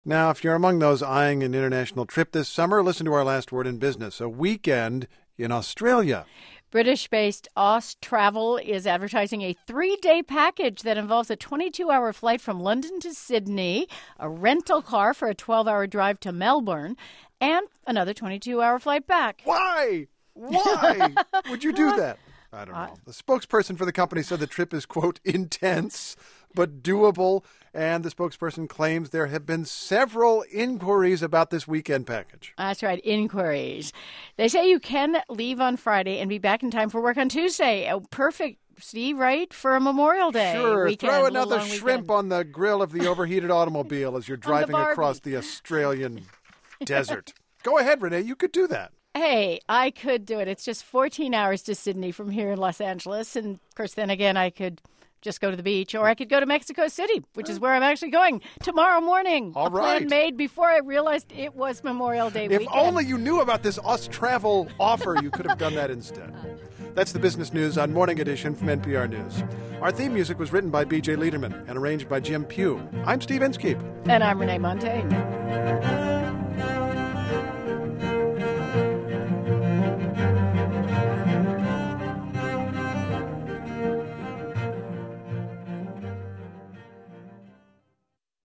Now, if you're among those eyeing an international trip this summer, listen to our last word in business, a weekend in Australia. British-based Austravel is advertising a 3-day package that involves a 22-hour flight from London to Sydney, a rental car for a 12-hour drive to Melbourne, and another 22-hour flight back. Why? Why would you do that? I don't know. The spokesperson for the company said the trip is, quote, intense but doable, and the spokesperson claims there have been several inquiries about this weekend package. That's right, inquiries. They say you can leave on Friday and be back in time for work on Tuesday. Oh, perfect, Steve, right? For a Memorial Day Sure, weekend, throw another weekend. shrimp on the grill of the overheated automobile as you're driving across the Australian desert. Go ahead, Renee, you could do that. Hey, I could do it. It's just 14 hours to Sydney from here in Los Angeles. And, of course, then again, I could just go to the beach, or I could go to Mexico City, which is where I'm actually going tomorrow morning. All right. Plan made before I realized it was Memorial Day weekend. If only you knew about this Austravel offer, you could have done that instead. That's the business news on Morning Edition from NPR News. Our theme music was written by B.J. Liederman and arranged by Jim Pugh. I'm Steve Inskeep. And I'm Renee Montagne.